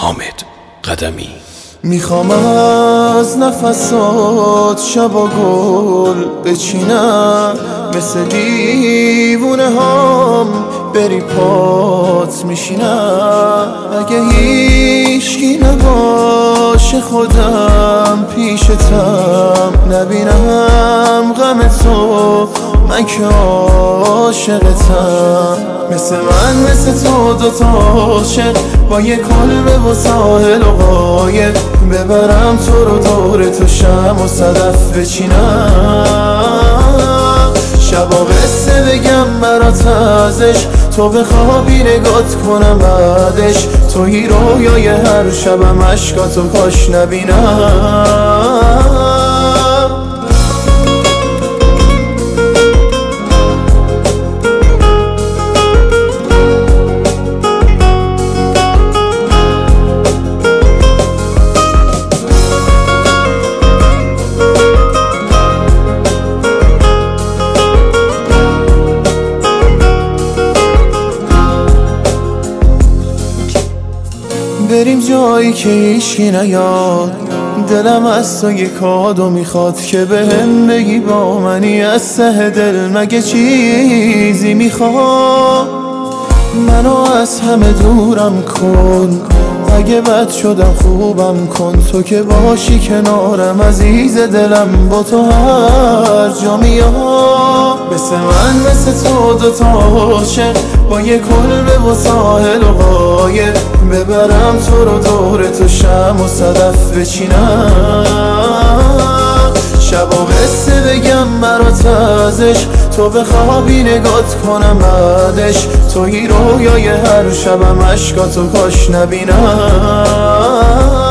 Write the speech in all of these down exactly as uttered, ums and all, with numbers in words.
حامد قدمی. میخوام از نفسات شبا گل بچینم، مثل دیوونه هام بری پات میشینم. اگه هیچکی نباشه خودم پیشتم، نبینم غم تو من که عاشقتم. مثل من مثل تو دوتا عاشق با یه کلبه و ساحل و قایق، ببرم تو رو دور تو شم و صدف بچینم. شبا قصه بگم برات ازش، تو بخوابی نگات کنم بعدش. توی رویای هر شبم عشقاتو کاش نبینم. بریم جایی که هیچکی نیاد، دلم از تو یه کادو میخواد که بهم بگی با منی از ته دل مگه چیزی میخواد. منو از همه دورم کن، اگه بد شدم خوبم کن. تو که باشی کنارم عزیز دلم، با تو هر جا میام. مثل من مثل تو دوتا عاشق با یه کلبه و ساحل و قایق، ببرم تو رو دور تو شم و صدف بچینم. شبا قصه بگم برات ازش، تو بخوابی نگات کنم بعدش. توی رویای هر شبم عشقاتو کاش نبینم.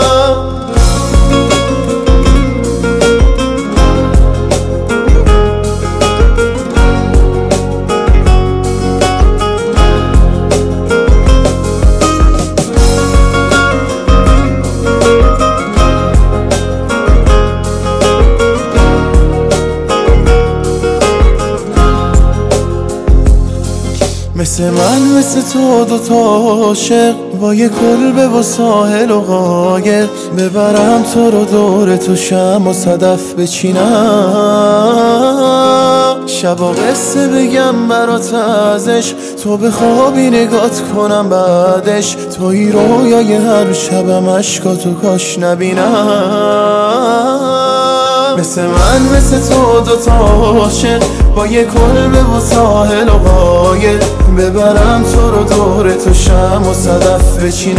مثل من مثل تو دوتا عاشق با یه کلبه و ساحل و قایق، ببرم تو رو دور تو شم و صدف بچینم. شبا قصه بگم برات ازش، تو بخوابی نگات کنم بعدش. توی رویای هر شبم عشقاتو کاش نبینم. مثل من مثل تو دوتا عاشق با یه کلبه و ساحل و قایق، ببرم تو رو دور تو شم و صدف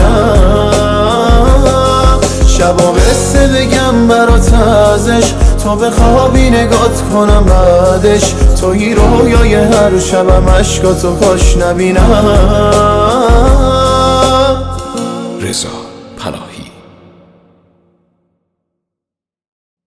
بچینم. شبا قصه بگم برات ازش، تو بخوابی نگات کنم بعدش. توی رویای هر شبم عشقاتو کاش نبینم. رضا پناهی.